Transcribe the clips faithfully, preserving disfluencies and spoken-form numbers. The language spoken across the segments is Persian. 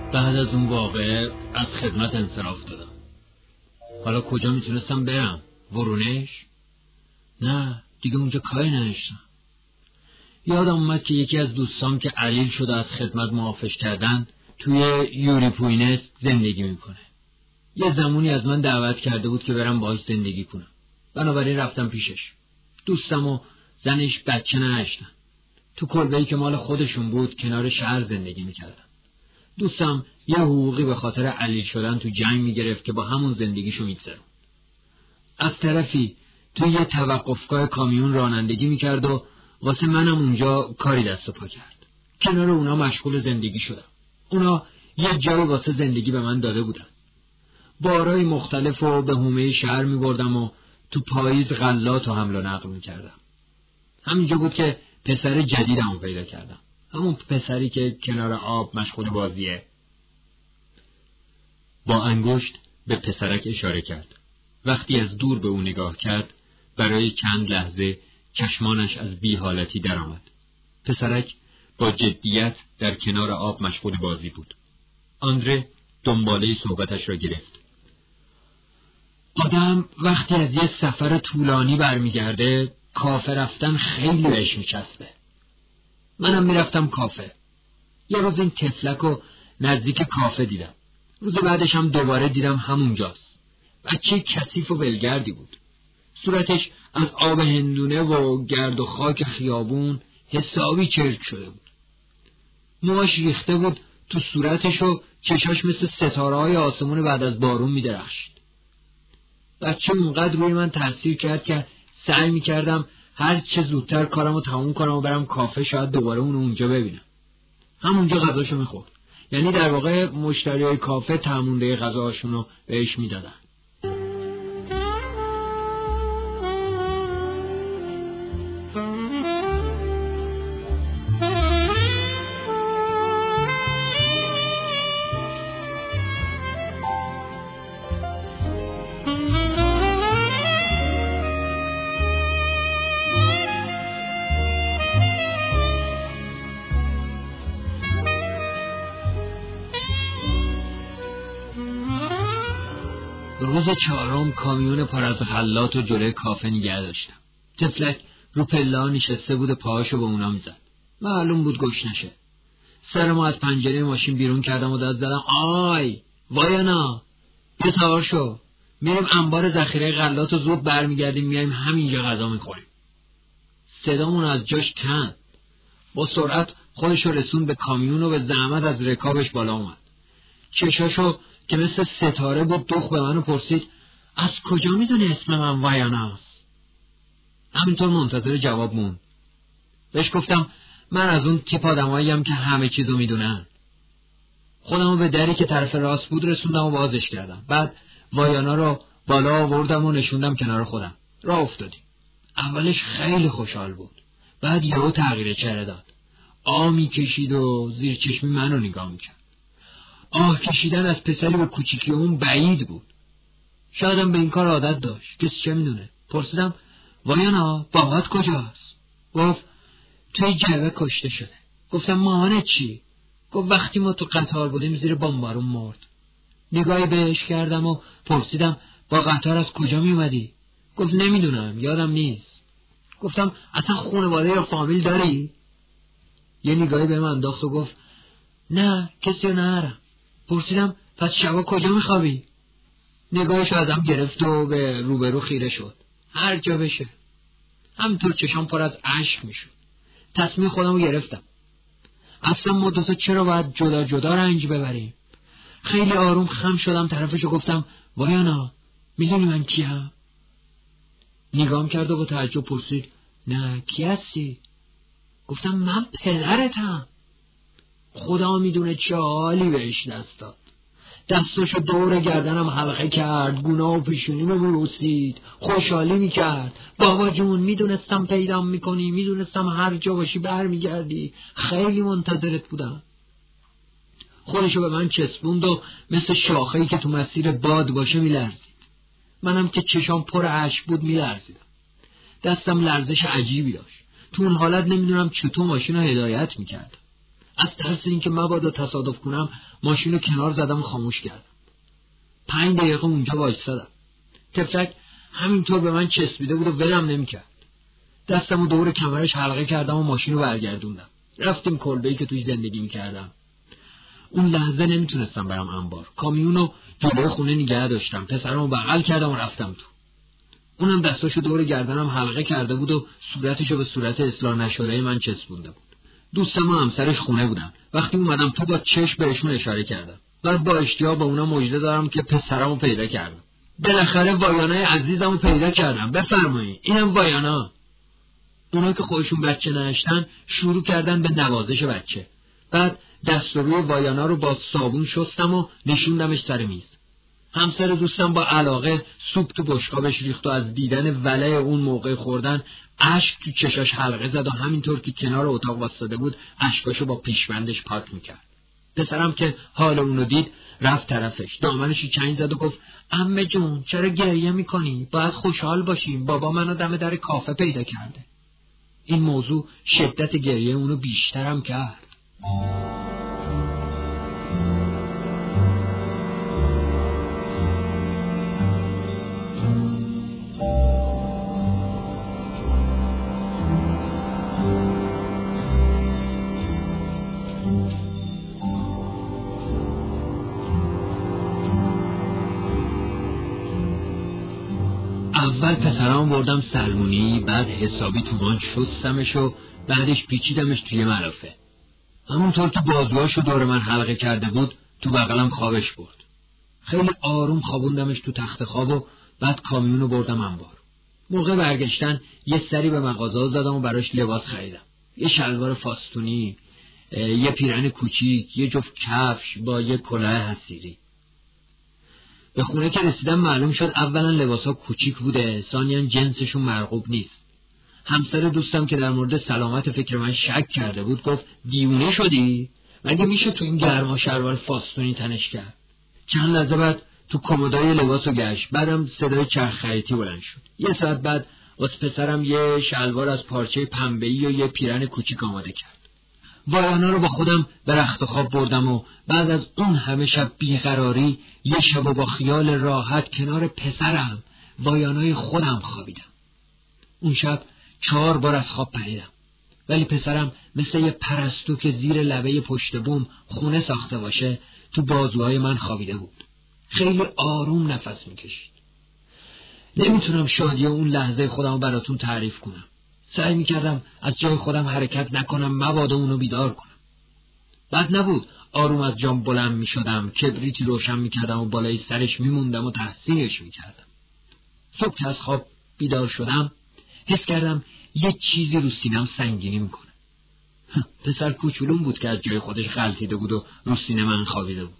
بعد از اون واقعه از خدمت انصراف دادم. حالا کجا میتونستم برم؟ ورونش؟ نه دیگه اونجا کاری نداشتم. یادم اومد که یکی از دوستام که علیل شده از خدمت معافش کردن توی یوریپوینس زندگی میکنه. یه زمانی از من دعوت کرده بود که برم باهاش زندگی کنم. بنابراین رفتم پیشش. دوستم و زنش بچه نداشتن. تو کلبه‌ای که مال خودشون بود کنار شهر زندگی میکردن. دوستم یه حقوقی به خاطر علیل شدن تو جنگ میگرفت که با همون زندگیشو میگذرون. از طرفی تو یه توقفگاه کامیون رانندگی میکرد و واسه منم اونجا کاری دست و پا کرد. کنار اونا مشغول زندگی شدم. اونا یه جایی واسه زندگی به من داده بودن. بارای مختلف رو به حومه شهر میبردم و تو پاییز غلات و حمل و نقل میکردم. همینجا بود که پسر جدیدم رو پیدا کردم. همون پسری که کنار آب مشغول بازیه. با انگشت به پسرک اشاره کرد. وقتی از دور به او نگاه کرد برای چند لحظه چشمانش از بی حالتی در آمد. پسرک با جدیت در کنار آب مشغول بازی بود. آندره دنباله صحبتش را گرفت. آدم وقتی از یه سفر طولانی برمیگرده کافه رفتن خیلی بهش میچسبه. منم میرفتم کافه. یه روز این تفلک رو نزدیک کافه دیدم. روز بعدش هم دوباره دیدم همونجاست. بچه کثیف و ولگردی بود. صورتش از آب هندونه و گرد و خاک خیابون حسابی چرک شده بود. موهاش ریخته بود تو صورتش و چشاش مثل ستاره‌های آسمون بعد از بارون می‌درخشید. بچه اونقدر روی من تاثیر کرد که سعی می‌کردم هر چه زودتر کارمو تموم کنم و برم کافه، شاید دوباره اونو اونجا ببینم. همونجا غذاشو می‌خورد. یعنی در واقع مشتریای کافه تمونده غذاشونو بهش میدادن. روز چهارم کامیون پر از غلات و جلوی کافه نگه داشتم. تفلک رو پلا نشسته بود و پاهاشو به اونا میزد. معلوم بود گشنشه. سرمو از پنجره ماشین بیرون کردم و داد زدم آی وایانا یه سوار شو، میریم انبار ذخیره غلات و زود برمیگردیم میایم همینجا غذا میخوریم. صدامون از جاش کند. با سرعت خودشو رسون به کامیون و به زحمت از رکابش بالا اومد. چشاشو که مثل ستاره بود دوخ به منو پرسید از کجا میدونی اسم من وایاناست؟ همینطور منتظر جواب مون. بهش گفتم من از اون تیپ آدماییم که همه چیزو میدونن. خودمو به دری که طرف راست بود رسوندم و بازش کردم. بعد وایانا رو بالا آوردم و نشوندم کنار خودم. راه افتادیم. اولش خیلی خوشحال بود. بعد یهو تغییر چهره داد. آه میکشید و زیر چشمی منو نگاه میکرد. آه کشیدن از پسری به کوچیکی اون بعید بود. شایدم به این کار عادت داشت. کسی چه میدونه؟ پرسیدم وایانا بابات کجاست؟ گفت توی جعبه کشته شده. گفتم مامانت چی؟ گفت وقتی ما تو قطار بودیم زیر بمبارون مرد. نگاهی بهش کردم و پرسیدم با قطار از کجا می اومدی؟ گفت نمیدونم یادم نیست. گفتم اصلا خانواده یا فامیل داری؟ یه نگاهی به من انداخت و گفت نه کسی رو ندارم. پرسیدم پس شبا کجا میخوابی؟ نگاهش ازم گرفت و به روبرو خیره شد. هر جا بشه. همینطور چشام پر از اشک میشد. تصمیم خودم رو گرفتم. اصلا ما دوتا چرا باید جدا جدا رنج ببریم؟ خیلی آروم خم شدم طرفشو گفتم وایانا میدونی من کیم؟ نگام کرد و با تعجب پرسید نه کی هستی؟ گفتم من پدرتم. خدا میدونه چه حالی بهش دست داد. دستاشو دور گردنم حلقه کرد، گونا و پیشونیمو بوسید، خوشحالی میکرد. بابا جون میدونستم پیدام میکنی، میدونستم هر جا باشی برمیگردی، خیلی منتظرت بودم. خودشو به من چسبوند و مثل شاخه‌ای که تو مسیر باد باشه میلرزید. منم که چشام پر اشک بود میلرزیدم. دستم لرزش عجیبی داشت. تو اون حالت نمیدونم چطور ماشین رو هدایت میکردم. از ترس اینکه مبادا تصادف کنم ماشین رو کنار زدم و خاموش کردم. پنج دقیقه اونجا وایسادم. تفلک همینطور به من چسبیده بود و ولم نمیکرد. دستمو دور کمرش حلقه کردم و ماشین رو برگردوندم. رفتیم کلبه‌ای که توی زندگی میکردم. اون لحظه نمیتونستم برم انبار. کامیونو جلوی خونه نگه داشتم. پسرمو بغل کردم و رفتم تو. اونم دستاشو دور گردنم حلقه کرده بود و صورتشو به صورت اصلاح نشده من چسبونده بود. دوستم و همسرش خونه بودن. وقتی اومدم تو با چشم بهشون اشاره کردم. بعد با اشتیاق به اونا مژده دارم که پسرمو پیدا کردم. بالاخره وایانای عزیزمو پیدا کردم. بفرمایید اینم وایانا. اونا که خودشون بچه نداشتن شروع کردن به نوازش بچه. بعد دست و روی وایانا رو با صابون شستم و نشوندمش سر میز. همسر دوستم با علاقه سوپ تو بشقابش ریخت و از دیدن ولع اون موقع خوردن اشک تو چشاش حلقه زد و همینطور که کنار اتاق واسطه بود اشکاشو با پیشبندش پاک میکرد. پسرم که حال اونو دید رفت طرفش، دامنشو چنگ زد و گفت عمه جون چرا گریه میکنی؟ باید خوشحال باشیم، بابا منو دم در کافه پیدا کرده. این موضوع شدت گریه اونو بیشترم کرد. اول پسرام بردم سلمونی، بعد حسابی تومان شستمش و بعدش پیچیدمش توی ملافه. همونطور که بازوهاشو دور من حلقه کرده بود تو بغلم خوابش برد. خیلی آروم خوابوندمش تو تخت خواب و بعد کامیونو بردم انبار. موقع برگشتن یه سری به مغازه زدم و براش لباس خریدم. یه شلوار فاستونی، یه پیرن کوچیک، یه جفت کفش با یه کلاه حصیری. به خونه که رسیدم معلوم شد اولا لباسا کوچیک بوده، ثانیاً جنسشون مرغوب نیست. همسر دوستم که در مورد سلامت فکر من شک کرده بود گفت دیوونه شدی؟ مگه میشه تو این گرما شلوار فاستونی تنش کرد؟ چند لحظه بعد تو کمدای لباسو گشت، بعدم صدای چرخ خریطی بلند شد. یه ساعت بعد واسه پسرم یه شلوار از پارچه پنبه‌ای و یه پیرن کوچیک آماده کرد. وایانا رو با خودم به رخت خواب بردم و بعد از اون همه شب بیقراری یه شب با خیال راحت کنار پسرم وایانای خودم خوابیدم. اون شب چهار بار از خواب پریدم، ولی پسرم مثل یه پرستو که زیر لبه پشت بوم خونه ساخته باشه تو بازوهای من خوابیده بود. خیلی آروم نفس میکشید. نمیتونم شادی اون لحظه خودم براتون تعریف کنم. سعی میکردم از جای خودم حرکت نکنم مبادا اونو بیدار کنم. بد نبود آروم از جام بلند میشدم، کبریتی روشن میکردم و بالای سرش میموندم و تحسینش میکردم. صبح که از خواب بیدار شدم حس کردم یه چیزی رو سینم سنگینی میکنه. پسر کوچولون بود که از جای خودش غلطیده بود و رو سینه من خوابیده بود.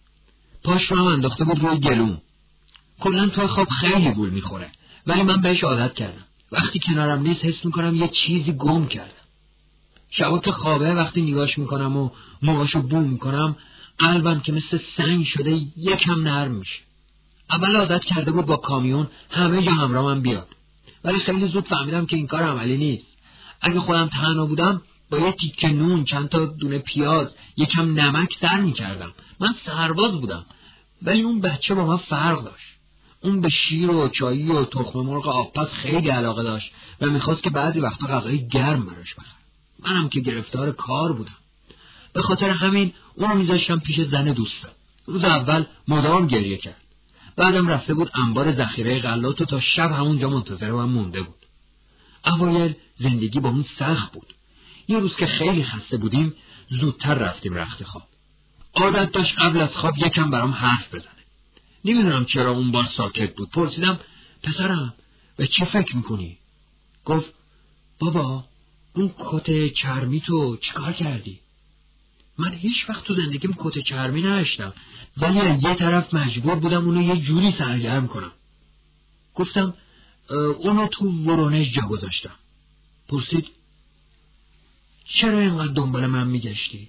پاش رو هم انداخته بود روی گلوم. کلا تو خواب خیلی گول میخوره، ولی من بهش عادت کردم. وقتی کنارم نیست حس میکنم یه چیزی گم کردم. شبا که خوابه وقتی نگاش میکنم و موهاشو بوم میکنم قلبم که مثل سنگ شده یکم نرم میشه. اول عادت کرده بود با کامیون همه جا همراه من بیاد، ولی خیلی زود فهمیدم که این کار عملی نیست. اگه خودم تنها بودم با یه تیکه نون، چند تا دونه پیاز، یکم نمک سر میکردم. من سرباز بودم، ولی اون بچه با من فرق داشت. اون به شیر و چایی و تخم مرغ آبپز خیلی علاقه داشت و میخواست که بعضی وقتا غذای گرم براش بخرم. منم که گرفتار کار بودم، به خاطر همین اونو میذاشتم پیش زن دوستم. روز اول مدام گریه کرد، بعدم رفته بود انبار ذخیره غلات و تا شب همونجا منتظر من مونده بود. اوایل زندگی با اون سخت بود. یه روز که خیلی خسته بودیم زودتر رفتیم رخت خواب. عادت داشت قبل از خواب یکم برام حرف بزنه. نمیدونم چرا اون بار ساکت بود. پرسیدم پسرم به چه فکر میکنی؟ گفت بابا اون کت چرمی تو چیکار کردی؟ من هیچ وقت تو زندگیم کت چرمی نداشتم، ولی یه طرف مجبور بودم اونو یه جوری سرگرم کنم. گفتم اونو تو ورونش جا گذاشتم. پرسید چرا اینقدر دنبال من میگشتی؟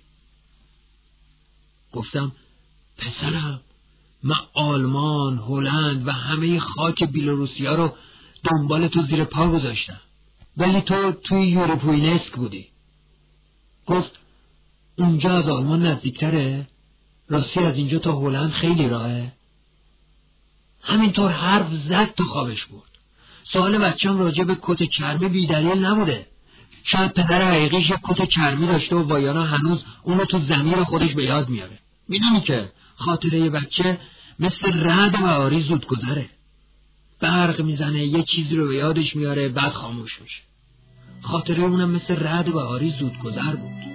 گفتم پسرم من آلمان، هلند و همه خاک بیلاروسیا رو دنبال تو زیر پا گذاشتم، ولی تو توی یوروپوینسک بودی. گفت اونجا از آلمان نزدیکتره؟ راستی از اینجا تا هلند خیلی راهه؟ همینطور حرف زد تو خوابش بود. سوال بچه‌م راجع به کت چرمی بی‌دلیل نبوده. شاید پدر حقیقیش یک کت چرمی داشته و وایانا هنوز اونو تو ضمیر خودش به یاد میاره. میدونی که خاطره بچه مثل رعد بهاری زود گذره. برق میزنه، یه چیزی رو به یادش میاره، بعد خاموش میشه. خاطره اونم مثل رعد بهاری زود گذر بود.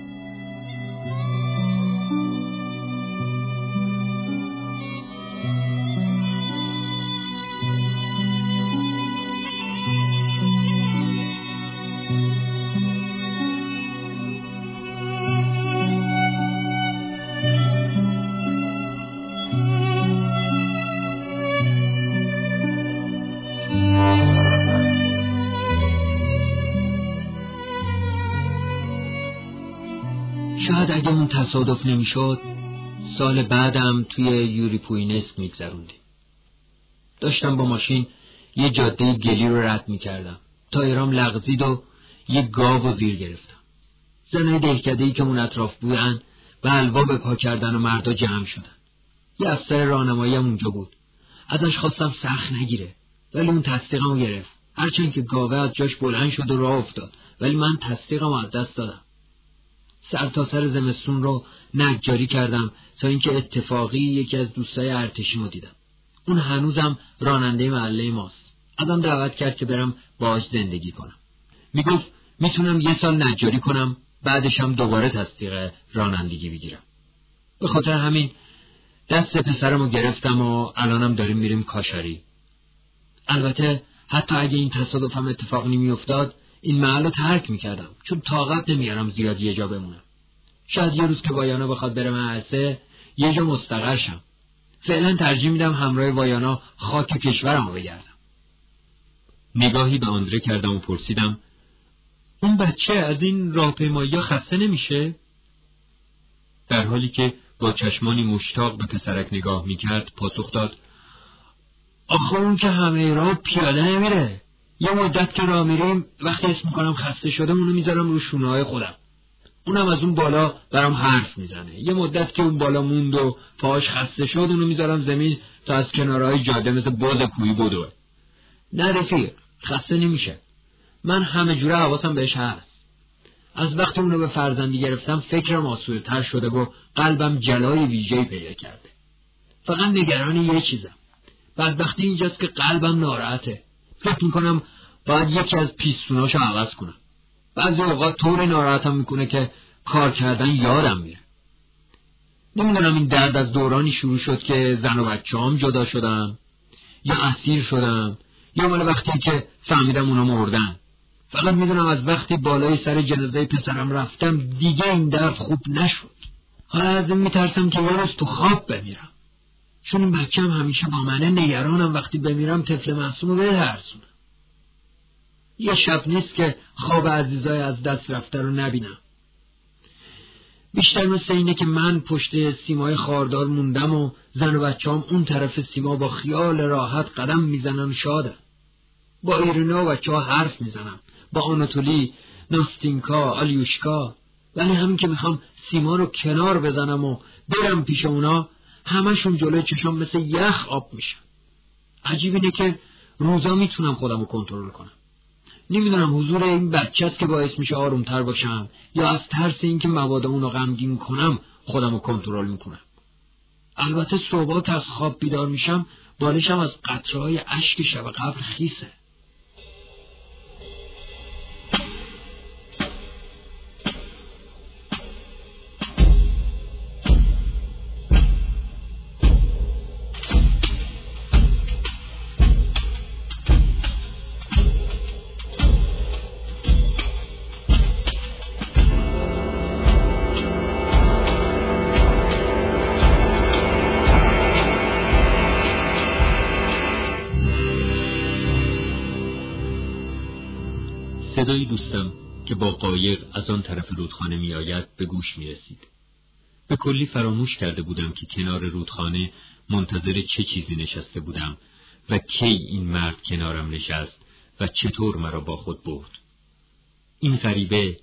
شاید اگه اون تصادف نمیشد سال بعدم توی یوریپوینسک میگذروندیم. داشتم با ماشین یه جاده گلی رو رد میکردم. تایرام لغزید و یه گاو رو زیر گرفتم. زنای دهکده‌ای که اون اطراف بودن و حلوا به پا کردن و مردا جمع شدن. یه افسر راهنمایی هم اونجا بود. ازش خواستم سخت نگیره ولی اون تصدیقمو گرفت. هرچند که گاوه از جاش بلند شد و راه افتاد ولی من تصدیقمو از دست دادم. سر تا سر زمستون رو نجاری کردم تا اینکه اتفاقی یکی از دوستای ارتشیمو دیدم. اون هنوزم راننده محله ماست. ازم دعوت کرد که برم باهاش زندگی کنم. میگفت میتونم یه سال نجاری کنم بعدش هم دوباره تصدیق رانندگی بگیرم. به خاطر همین دست پسرمو گرفتم و الانم داریم میریم کاشاری. البته حتی اگه این تصادفم اتفاق نمیافتاد این محل رو ترک میکردم چون طاقت نمیارم زیاد یه جا بمونم. شاید یه روز که وایانا بخواد بره مدرسه یه جا مستقر شم. فعلا ترجیح میدم همراه وایانا خاک کشورمو بگردم. نگاهی به آندره کردم و پرسیدم اون بچه از این راهپیمایی‌ها خسته نمیشه؟ در حالی که با چشمانی مشتاق به پسرک نگاه میکرد پاسخ داد آخه اون که همه راه پیاده نمیره. یه مدت که راه میریم وقتی اسم میکنم خسته شدم اونو میذارم رو شونه‌های خودم. اونم از اون بالا برام حرف میزنه. یه مدت که اون بالا موند و پاهاش خسته شد اونو میذارم زمین تا از کنارهای جاده مثل باز کوهی بدوه. نه رفیق خسته نمیشه. من همه جوره حواسم بهش هست. از وقتی اونو به فرزندی گرفتم فکرم آسوده‌تر شده و قلبم جلای ویژه‌ای پیدا کرده. فقط نگران یه چیزم. بدبختی اینجاست که قلبم ناراحته. فکر میکنم باید یکی از پیستوناشو عوض کنم. بعضی اوقات طوری ناراحتم میکنه که کار کردن یادم میره. نمیدونم این درد از دورانی شروع شد که زن و بچه‌ام جدا شدم یا اسیر شدم یا مال وقتی که فهمیدم اونا مردن. فقط میدونم از وقتی بالای سر جنازه پسرم رفتم دیگه این درد خوب نشد. حالا از این میترسم که یه روز تو خواب بمیرم. چون این بچه‌م همیشه با منه. نگرانم وقتی بمیرم طفل معصومو بترسونم. یه شب نیست که خواب عزیزای از دست رفته رو نبینم. بیشتر مثل اینه که من پشت سیمای خاردار موندم و زن و بچه‌ام اون طرف سیما با خیال راحت قدم میزنن شادن. با ایرینا و بچه‌ها حرف میزنم. با آناتولی، ناستینکا، آلیوشکا. ولی همین که میخوام سیما رو کنار بزنم و برم پیش اونا همشون جلوی چشام مثل یخ آب میشن. عجیب اینه که روزا میتونم خودم رو کنترل کنم. نمیدونم حضور این بچه است که باعث میشه آرومتر باشم یا از ترس این که مواد اونو غمگین کنم خودم رو کنترل میکنم. البته صبح که از خواب بیدار میشم بالشم از قطره‌های اشک شب قبل خیسه. صدای دوستم که با قایق از آن طرف رودخانه می آید به گوش می رسید. به کلی فراموش کرده بودم که کنار رودخانه منتظر چه چیزی نشسته بودم و کی این مرد کنارم نشست و چطور مرا با خود برد. این غریبه،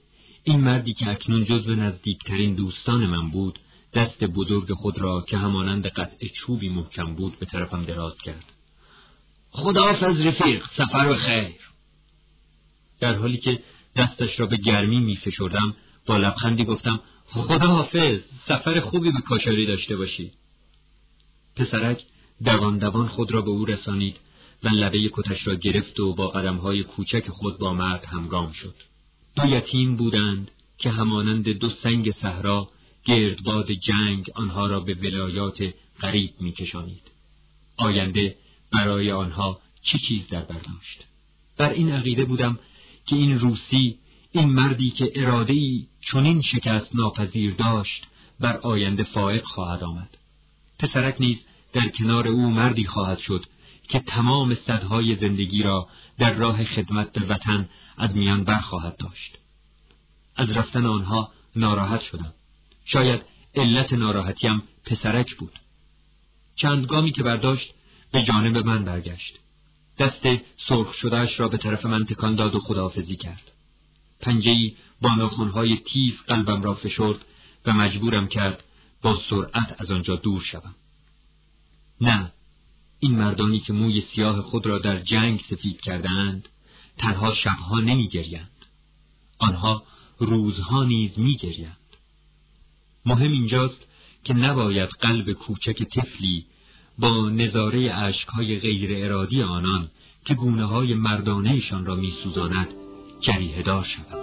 این مردی که اکنون جزو نزدیکترین دوستان من بود، دست بزرگ خود را که همانند قطع چوبی محکم بود به طرفم دراز کرد. خداحافظ رفیق، سفر بخیر. در حالی که دستش را به گرمی می فشردم با لبخندی گفتم خداحافظ، سفر خوبی به کاشاری داشته باشی. پسرک دوان دوان خود را به او رسانید و لبه کتش را گرفت و با قدمهای کوچک خود با مرد همگام شد. دو یتیم بودند که همانند دو سنگ صحرا گردباد جنگ آنها را به ولایات غریب می کشانید. آینده برای آنها چه چیز در بر داشت؟ بر این عقیده بودم که این روسی، این مردی که اراده‌ای چنین شکست ناپذیر داشت، بر آینده فائق خواهد آمد. پسرک نیز در کنار او مردی خواهد شد که تمام سدهای زندگی را در راه خدمت به وطن از میان برخواهد داشت. از رفتن آنها ناراحت شدم. شاید علت ناراحتیم پسرک بود. چند گامی که برداشت به جانب من برگشت. دست سرخ شدهش را به طرف من تکان داد و خداحافظی کرد. پنجه‌ای با ناخن‌های تیز قلبم را فشرد و مجبورم کرد با سرعت از آنجا دور شوم. نه، این مردانی که موی سیاه خود را در جنگ سفید کردند تنها شبها نمی گریند. آنها روزها نیز می گریند. مهم اینجاست که نباید قلب کوچک طفلی با نظاره اشک‌های غیر ارادی آنان که گونه‌های مردانه‌شان را می‌سوزاند جریحه‌دار شود.